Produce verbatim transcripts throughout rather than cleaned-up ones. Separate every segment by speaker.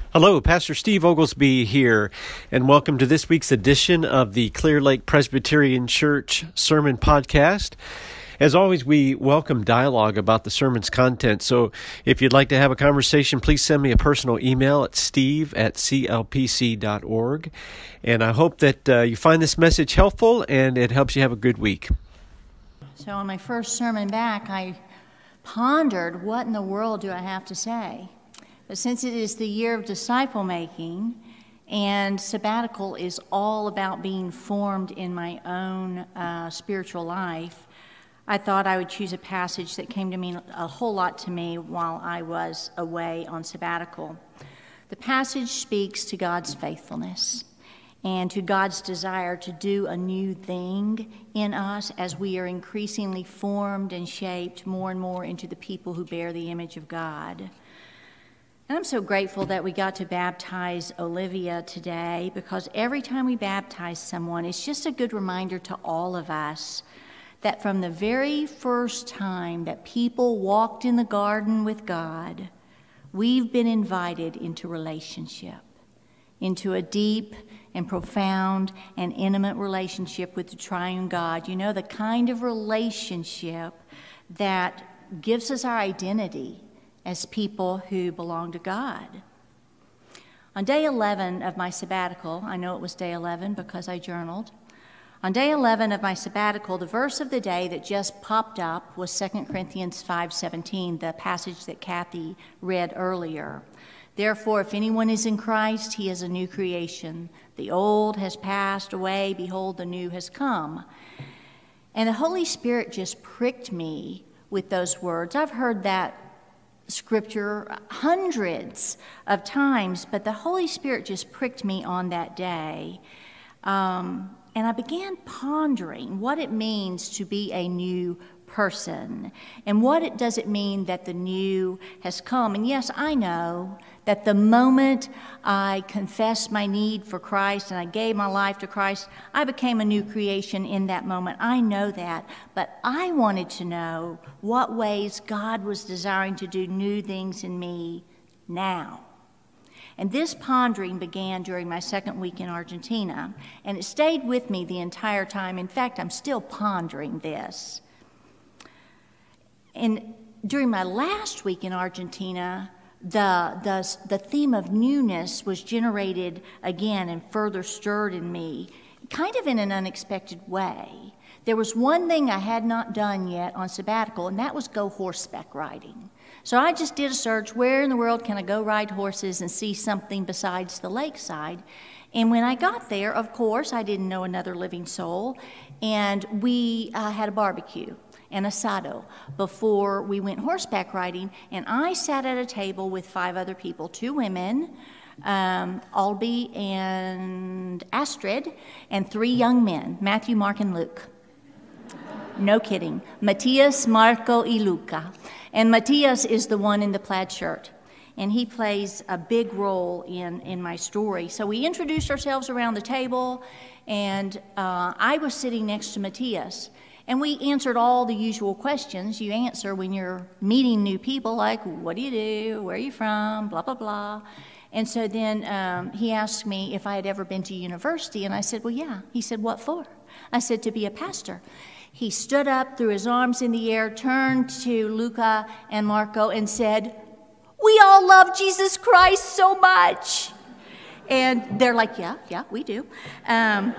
Speaker 1: Hello, Pastor Steve Oglesby here, and welcome to this week's edition of the Clear Lake Presbyterian Church Sermon Podcast. As always, we welcome dialogue about the sermon's content, so if you'd like to have a conversation, please send me a personal email at steve at c l p c dot org, and I hope that uh, you find this message helpful and it helps you have a good week.
Speaker 2: So on my first sermon back, I pondered, what in the world do I have to say? But since it is the year of disciple making, and sabbatical is all about being formed in my own uh, spiritual life, I thought I would choose a passage that came to mean a whole lot to me while I was away on sabbatical. The passage speaks to God's faithfulness and to God's desire to do a new thing in us as we are increasingly formed and shaped more and more into the people who bear the image of God. And I'm so grateful that we got to baptize Olivia today, because every time we baptize someone, it's just a good reminder to all of us that from the very first time that people walked in the garden with God, we've been invited into relationship, into a deep and profound and intimate relationship with the triune God. You know, the kind of relationship that gives us our identity as people who belong to God. On day eleven of my sabbatical, I know it was day eleven because I journaled. On day eleven of my sabbatical, the verse of the day that just popped up was Second Corinthians five seventeen, the passage that Kathy read earlier. Therefore, if anyone is in Christ, he is a new creation. The old has passed away, behold, the new has come. And the Holy Spirit just pricked me with those words. I've heard that scripture hundreds of times, but the Holy Spirit just pricked me on that day. Um, and I began pondering what it means to be a new person, and what it does it mean that the new has come. And yes, I know that the moment I confessed my need for Christ and I gave my life to Christ, I became a new creation in that moment. I know that, but I wanted to know what ways God was desiring to do new things in me now. And this pondering began during my second week in Argentina, and it stayed with me the entire time. In fact, I'm still pondering this. And during my last week in Argentina, the, the, the theme of newness was generated again and further stirred in me, kind of in an unexpected way. There was one thing I had not done yet on sabbatical, and that was go horseback riding. So I just did a search, where in the world can I go ride horses and see something besides the lakeside? And when I got there, of course, I didn't know another living soul, and we uh, had a barbecue, an asado, before we went horseback riding, and I sat at a table with five other people, two women, um, Albie and Astrid, and three young men, Matthew, Mark, and Luke. No kidding. Matias, Marco, y Luca. And Matias is the one in the plaid shirt, and he plays a big role in, in my story. So we introduced ourselves around the table, and uh, I was sitting next to Matias. And we answered all the usual questions you answer when you're meeting new people, like, what do you do, where are you from, blah, blah, blah. And so then um, he asked me if I had ever been to university, and I said, well, yeah. He said, what for? I said, to be a pastor. He stood up, threw his arms in the air, turned to Luca and Marco and said, we all love Jesus Christ so much. And they're like, yeah, yeah, we do. Um,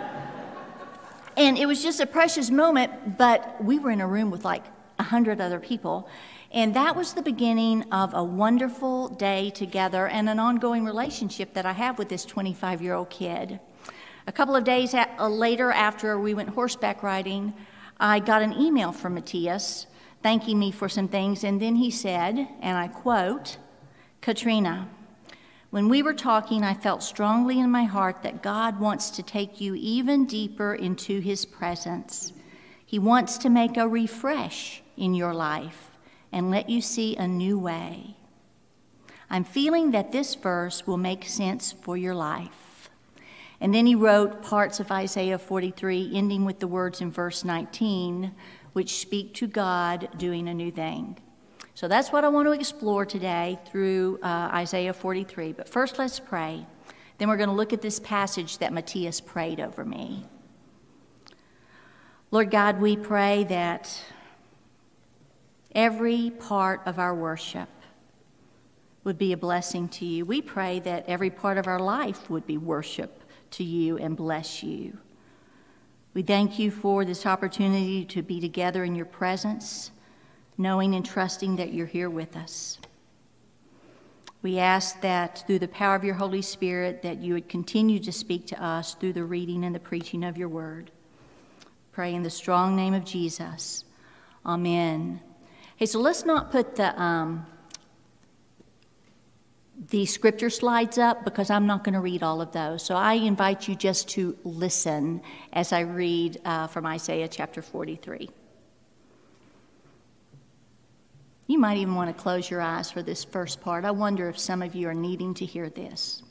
Speaker 2: And it was just a precious moment, but we were in a room with like a hundred other people. And that was the beginning of a wonderful day together and an ongoing relationship that I have with this twenty-five-year-old kid. A couple of days later, after we went horseback riding, I got an email from Matias thanking me for some things. And then he said, and I quote, Katrina, when we were talking, I felt strongly in my heart that God wants to take you even deeper into his presence. He wants to make a refresh in your life and let you see a new way. I'm feeling that this verse will make sense for your life. And then he wrote parts of Isaiah forty-three, ending with the words in verse nineteen, which speak to God doing a new thing. So that's what I want to explore today through uh, Isaiah forty-three. But first, let's pray. Then we're going to look at this passage that Matthias prayed over me. Lord God, we pray that every part of our worship would be a blessing to you. We pray that every part of our life would be worship to you and bless you. We thank you for this opportunity to be together in your presence, knowing and trusting that you're here with us. We ask that through the power of your Holy Spirit that you would continue to speak to us through the reading and the preaching of your word. Pray in the strong name of Jesus. Amen. Hey, so let's not put the um, the scripture slides up because I'm not going to read all of those. So I invite you just to listen as I read uh, from Isaiah chapter forty-three. You might even want to close your eyes for this first part. I wonder if some of you are needing to hear this.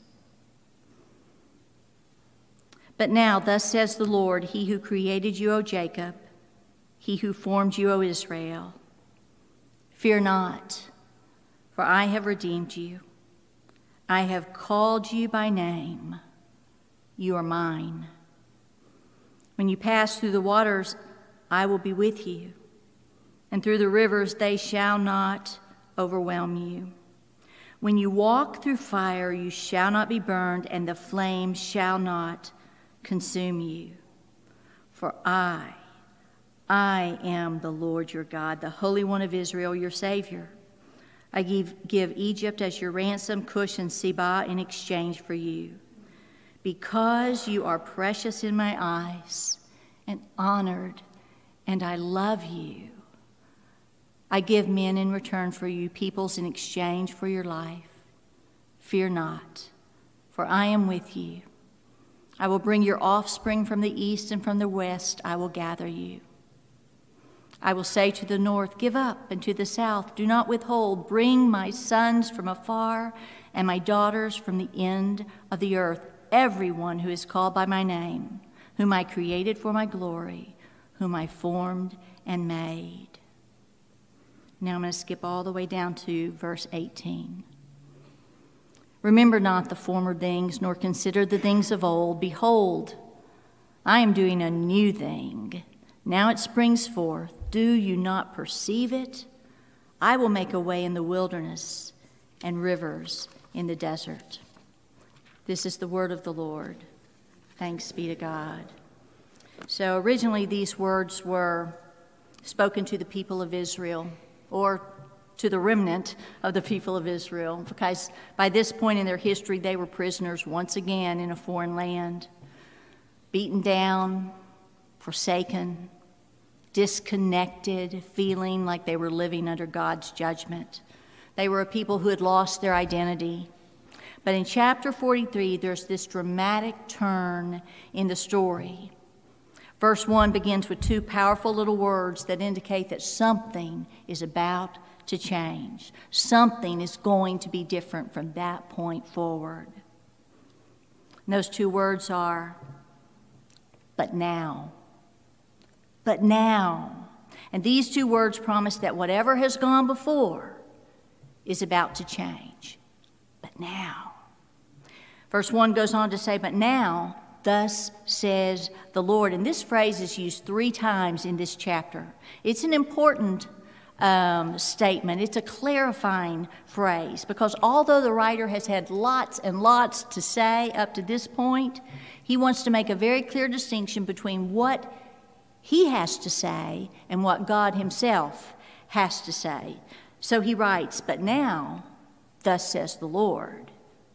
Speaker 2: But now, thus says the Lord, he who created you, O Jacob, he who formed you, O Israel, fear not, for I have redeemed you. I have called you by name. You are mine. When you pass through the waters, I will be with you. And through the rivers, they shall not overwhelm you. When you walk through fire, you shall not be burned, and the flame shall not consume you. For I, I am the Lord your God, the Holy One of Israel, your Savior. I give, give Egypt as your ransom, Cush and Seba in exchange for you. Because you are precious in my eyes and honored, and I love you, I give men in return for you, peoples in exchange for your life. Fear not, for I am with you. I will bring your offspring from the east, and from the west I will gather you. I will say to the north, give up, and to the south, do not withhold. Bring my sons from afar and my daughters from the end of the earth, everyone who is called by my name, whom I created for my glory, whom I formed and made. Now I'm going to skip all the way down to verse eighteen. Remember not the former things, nor consider the things of old. Behold, I am doing a new thing. Now it springs forth. Do you not perceive it? I will make a way in the wilderness and rivers in the desert. This is the word of the Lord. Thanks be to God. So originally these words were spoken to the people of Israel, or to the remnant of the people of Israel, because by this point in their history, they were prisoners once again in a foreign land, beaten down, forsaken, disconnected, feeling like they were living under God's judgment. They were a people who had lost their identity. But in chapter forty-three, there's this dramatic turn in the story. Verse one begins with two powerful little words that indicate that something is about to change. Something is going to be different from that point forward. And those two words are, but now. But now. And these two words promise that whatever has gone before is about to change. But now. Verse one goes on to say, but now, thus says the Lord. And this phrase is used three times in this chapter. It's an important um, statement. It's a clarifying phrase, because although the writer has had lots and lots to say up to this point, he wants to make a very clear distinction between what he has to say and what God himself has to say. So he writes, but now, thus says the Lord.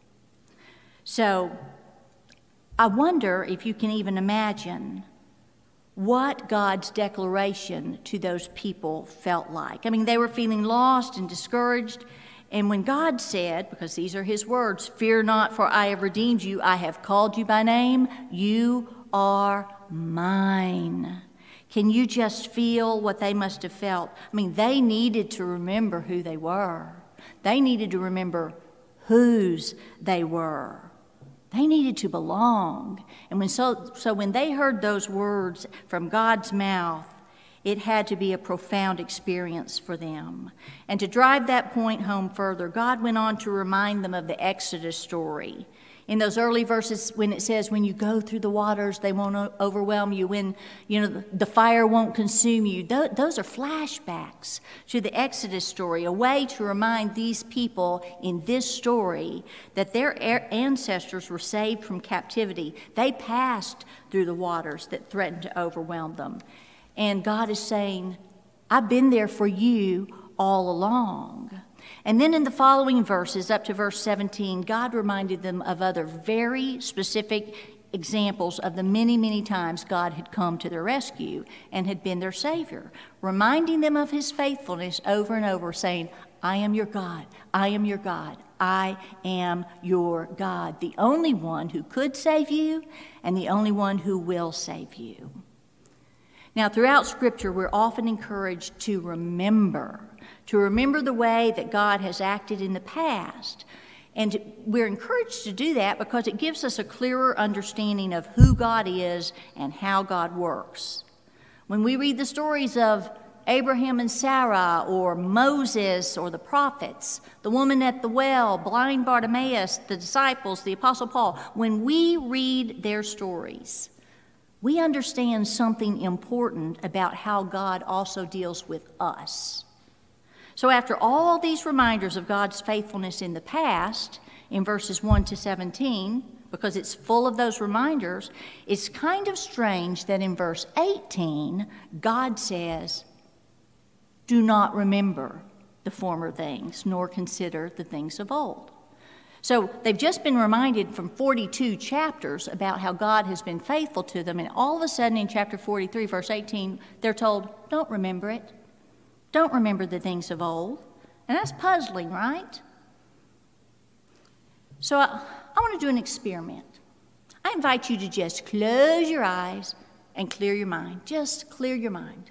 Speaker 2: So I wonder if you can even imagine what God's declaration to those people felt like. I mean, they were feeling lost and discouraged. And when God said, because these are his words, fear not, for I have redeemed you, I have called you by name, you are mine. Can you just feel what they must have felt? I mean, they needed to remember who they were. They needed to remember whose they were. They needed to belong. And when so, so when they heard those words from God's mouth, It had to be a profound experience for them. And to drive that point home further, God went on to remind them of the Exodus story. In those early verses, when it says, when you go through the waters, they won't overwhelm you. When, you know, the fire won't consume you. Those are flashbacks to the Exodus story, a way to remind these people in this story that their ancestors were saved from captivity. They passed through the waters that threatened to overwhelm them. And God is saying, I've been there for you all along. And then in the following verses, up to verse seventeen, God reminded them of other very specific examples of the many, many times God had come to their rescue and had been their Savior, reminding them of his faithfulness over and over, saying, I am your God, I am your God, I am your God, the only one who could save you and the only one who will save you. Now, throughout Scripture, we're often encouraged to remember to remember the way that God has acted in the past. And we're encouraged to do that because it gives us a clearer understanding of who God is and how God works. When we read the stories of Abraham and Sarah, or Moses, or the prophets, the woman at the well, blind Bartimaeus, the disciples, the Apostle Paul, when we read their stories, we understand something important about how God also deals with us. So after all these reminders of God's faithfulness in the past, in verses one to seventeen, because it's full of those reminders, it's kind of strange that in verse eighteen, God says, do not remember the former things, nor consider the things of old. So they've just been reminded from forty-two chapters about how God has been faithful to them, and all of a sudden in chapter forty-three, verse eighteen, they're told, don't remember it. Don't remember the things of old. And that's puzzling, right? So I, I want to do an experiment. I invite you to just close your eyes and clear your mind. Just clear your mind.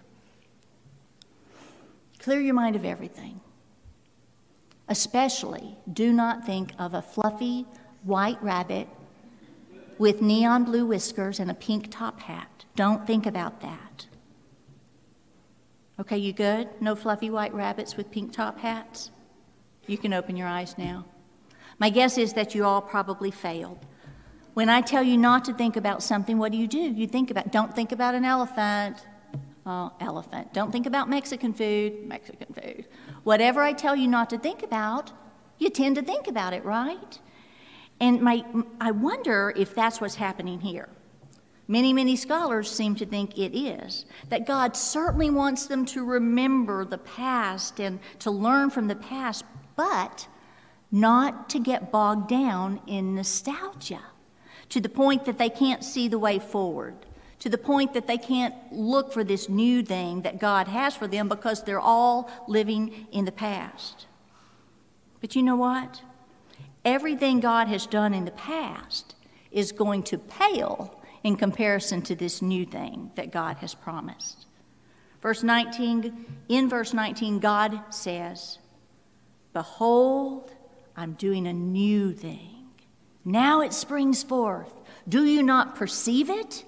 Speaker 2: Clear your mind of everything. Especially, do not think of a fluffy white rabbit with neon blue whiskers and a pink top hat. Don't think about that. Okay, you good? No fluffy white rabbits with pink top hats? You can open your eyes now. My guess is that you all probably failed. When I tell you not to think about something, what do you do? You think about, don't think about an elephant. Oh, elephant. Don't think about Mexican food. Mexican food. Whatever I tell you not to think about, you tend to think about it, right? And my, I wonder if that's what's happening here. Many, many scholars seem to think it is, that God certainly wants them to remember the past and to learn from the past, but not to get bogged down in nostalgia, to the point that they can't see the way forward, to the point that they can't look for this new thing that God has for them because they're all living in the past. But you know what? Everything God has done in the past is going to pale in comparison to this new thing that God has promised. Verse nineteen, in verse nineteen, God says, behold, I'm doing a new thing. Now it springs forth. Do you not perceive it?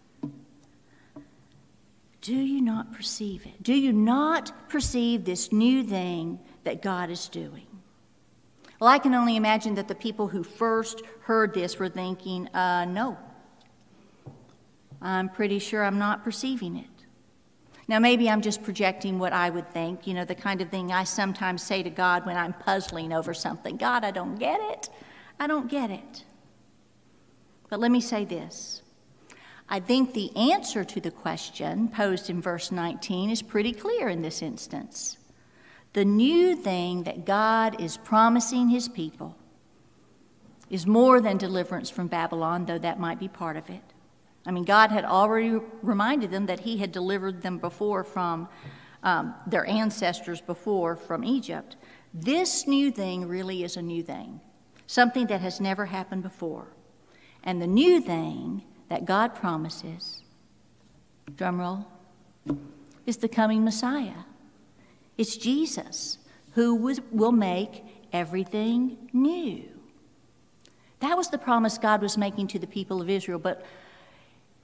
Speaker 2: Do you not perceive it? Do you not perceive this new thing that God is doing? Well, I can only imagine that the people who first heard this were thinking, uh, no. I'm pretty sure I'm not perceiving it. Now, maybe I'm just projecting what I would think, you know, the kind of thing I sometimes say to God when I'm puzzling over something. God, I don't get it. I don't get it. But let me say this. I think the answer to the question posed in verse nineteen is pretty clear in this instance. The new thing that God is promising his people is more than deliverance from Babylon, though that might be part of it. I mean, God had already reminded them that he had delivered them before from um, their ancestors before from Egypt. This new thing really is a new thing, something that has never happened before. And the new thing that God promises, drum roll, is the coming Messiah. It's Jesus who was, will make everything new. That was the promise God was making to the people of Israel, but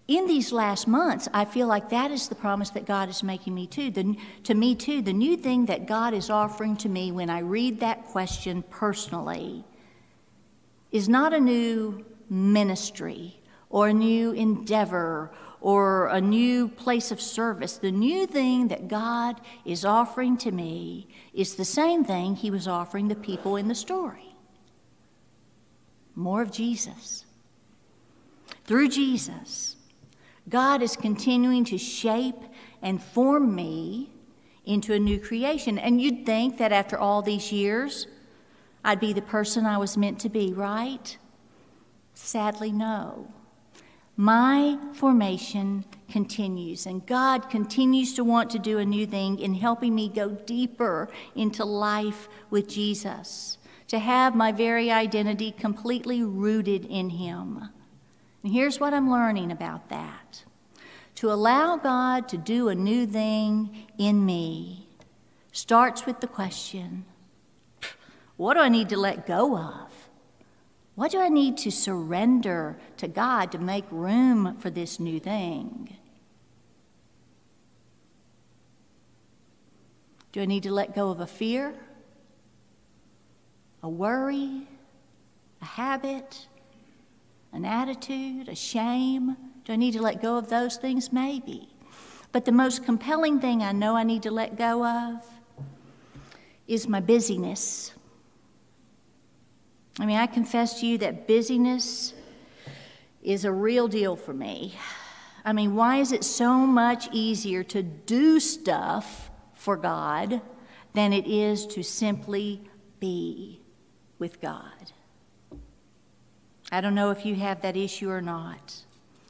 Speaker 2: in these last months, I feel like that is the promise that God is making me too. The, to me too, the new thing that God is offering to me when I read that question personally is not a new ministry or a new endeavor or a new place of service. The new thing that God is offering to me is the same thing he was offering the people in the story. More of Jesus. Through Jesus, God is continuing to shape and form me into a new creation. And you'd think that after all these years, I'd be the person I was meant to be, right? Sadly, no. My formation continues, and God continues to want to do a new thing in helping me go deeper into life with Jesus, to have my very identity completely rooted in him. And here's what I'm learning about that. To allow God to do a new thing in me starts with the question, what do I need to let go of? What do I need to surrender to God to make room for this new thing? Do I need to let go of a fear, a worry, a habit, an attitude, a shame? Do I need to let go of those things? Maybe. But the most compelling thing I know I need to let go of is my busyness. I mean, I confess to you that busyness is a real deal for me. I mean, why is it so much easier to do stuff for God than it is to simply be with God? I don't know if you have that issue or not,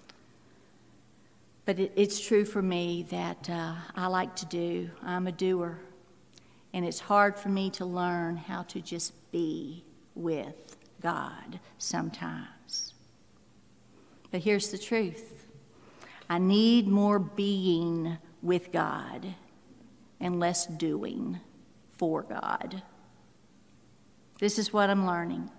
Speaker 2: but it, it's true for me that uh, I like to do. I'm a doer, and it's hard for me to learn how to just be with God sometimes. But here's the truth. I need more being with God and less doing for God. This is what I'm learning.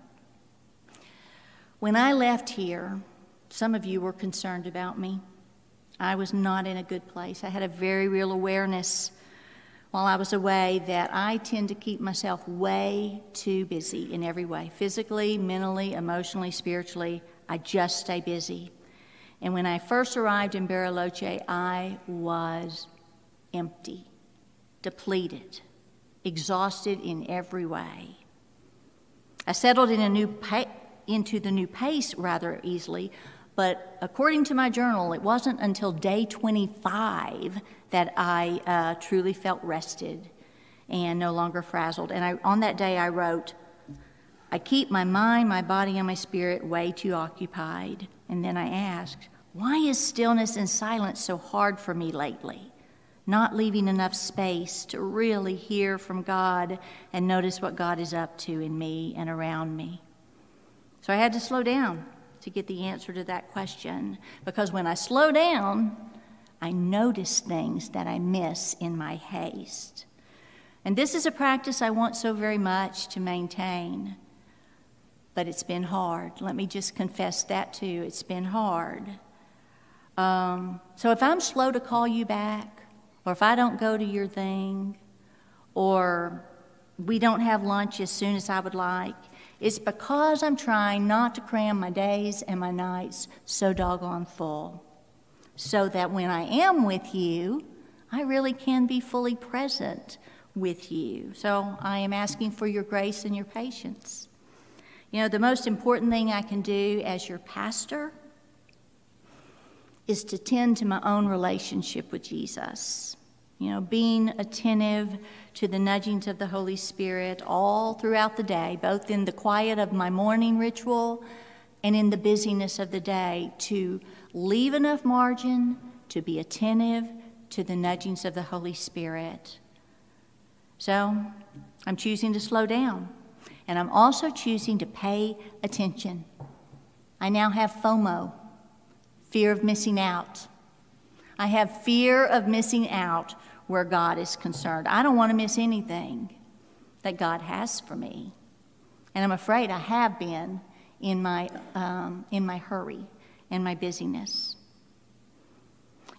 Speaker 2: When I left here, some of you were concerned about me. I was not in a good place. I had a very real awareness while I was away that I tend to keep myself way too busy in every way. Physically, mentally, emotionally, spiritually, I just stay busy. And when I first arrived in Bariloche, I was empty, depleted, exhausted in every way. I settled in a new pa- into the new pace rather easily, but according to my journal, it wasn't until day twenty-five that I uh, truly felt rested and no longer frazzled. And I, on that day I wrote, I keep my mind, my body, and my spirit way too occupied. And then I asked, why is stillness and silence so hard for me lately? Not leaving enough space to really hear from God and notice what God is up to in me and around me. So I had to slow down to get the answer to that question, because when I slow down, I notice things that I miss in my haste. And this is a practice I want so very much to maintain, but it's been hard. Let me just confess that too. It's been hard. Um, so if I'm slow to call you back, or if I don't go to your thing, or we don't have lunch as soon as I would like, it's because I'm trying not to cram my days and my nights so doggone full, so that when I am with you, I really can be fully present with you. So I am asking for your grace and your patience. You know, the most important thing I can do as your pastor is to tend to my own relationship with Jesus. You know, being attentive to the nudgings of the Holy Spirit all throughout the day, both in the quiet of my morning ritual and in the busyness of the day, to leave enough margin to be attentive to the nudgings of the Holy Spirit. So I'm choosing to slow down, and I'm also choosing to pay attention. I now have FOMO, fear of missing out. I have fear of missing out where God is concerned. I don't want to miss anything that God has for me. And I'm afraid I have been in my, um, in my hurry and my busyness.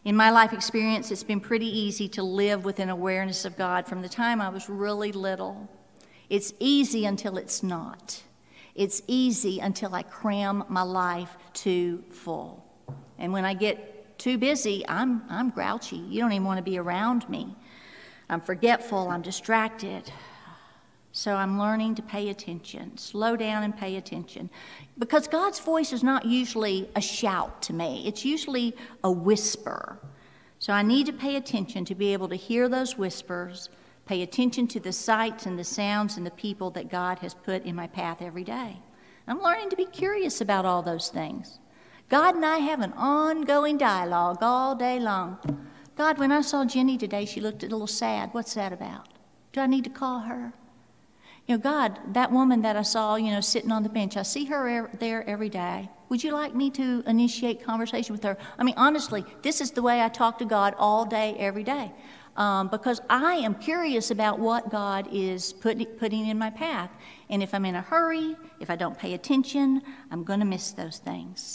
Speaker 2: In my life experience, it's been pretty easy to live with an awareness of God from the time I was really little. It's easy until it's not. It's easy until I cram my life too full. And when I get too busy, I'm, I'm grouchy. You don't even want to be around me. I'm forgetful. I'm distracted. So I'm learning to pay attention, slow down and pay attention. Because God's voice is not usually a shout to me. It's usually a whisper. So I need to pay attention to be able to hear those whispers, pay attention to the sights and the sounds and the people that God has put in my path every day. I'm learning to be curious about all those things. God and I have an ongoing dialogue all day long. God, when I saw Jenny today, she looked a little sad. What's that about? Do I need to call her? You know, God, that woman that I saw, you know, sitting on the bench, I see her er- there every day. Would you like me to initiate conversation with her? I mean, honestly, this is the way I talk to God all day, every day, um, because I am curious about what God is put, putting in my path. And if I'm in a hurry, if I don't pay attention, I'm going to miss those things.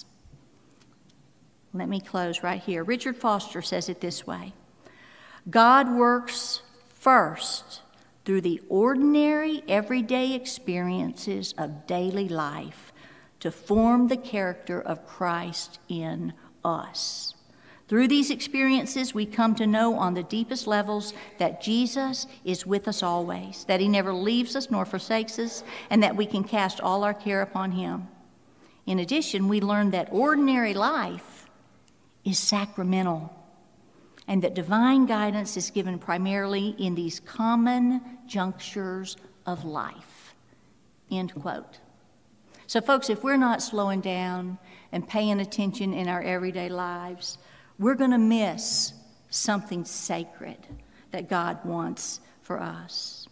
Speaker 2: Let me close right here. Richard Foster says it this way: God works first through the ordinary, everyday experiences of daily life to form the character of Christ in us. Through these experiences, we come to know on the deepest levels that Jesus is with us always, that he never leaves us nor forsakes us, and that we can cast all our care upon him. In addition, we learn that ordinary life is sacramental, and that divine guidance is given primarily in these common junctures of life. End quote. So folks, if we're not slowing down and paying attention in our everyday lives, we're going to miss something sacred that God wants for us.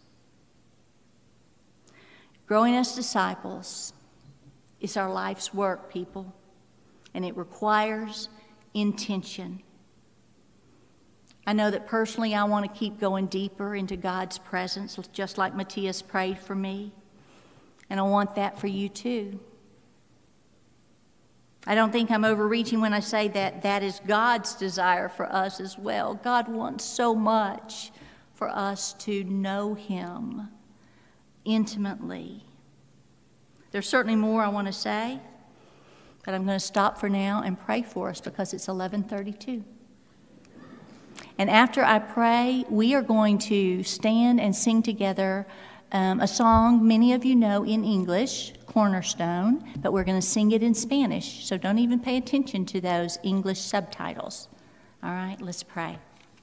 Speaker 2: Growing as disciples is our life's work, people, and it requires intention. I know that personally I want to keep going deeper into God's presence, just like Matthias prayed for me. And I want that for you too. I don't think I'm overreaching when I say that that is God's desire for us as well. God wants so much for us to know him intimately. There's certainly more I want to say, but I'm going to stop for now and pray for us because it's eleven thirty-two. And after I pray, we are going to stand and sing together um, a song many of you know in English, Cornerstone, but we're going to sing it in Spanish, so don't even pay attention to those English subtitles. All right, let's pray.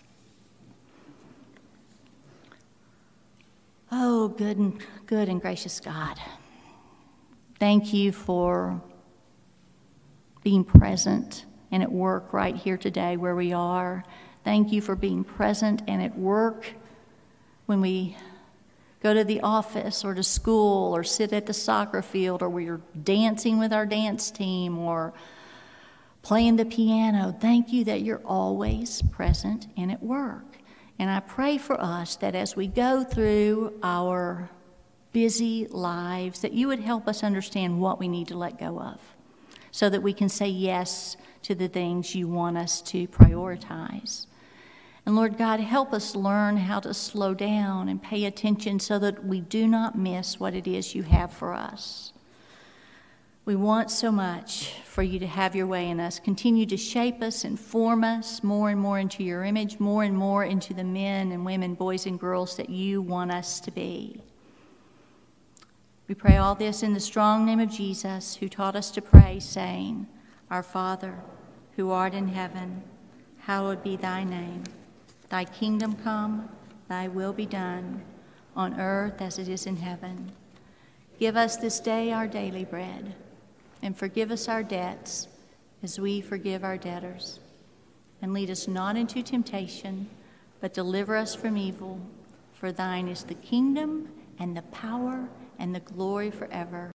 Speaker 2: Oh, good and, good and gracious God, thank you for being present and at work right here today where we are. Thank you for being present and at work when we go to the office or to school or sit at the soccer field or we're dancing with our dance team or playing the piano. Thank you that you're always present and at work. And I pray for us that as we go through our busy lives, that you would help us understand what we need to let go of so that we can say yes to the things you want us to prioritize. And Lord God, help us learn how to slow down and pay attention so that we do not miss what it is you have for us. We want so much for you to have your way in us. Continue to shape us and form us more and more into your image, more and more into the men and women, boys and girls that you want us to be. We pray all this in the strong name of Jesus, who taught us to pray, saying, Our Father, who art in heaven, hallowed be thy name. Thy kingdom come, thy will be done, on earth as it is in heaven. Give us this day our daily bread, and forgive us our debts as we forgive our debtors. And lead us not into temptation, but deliver us from evil. For thine is the kingdom and the power and the glory forever.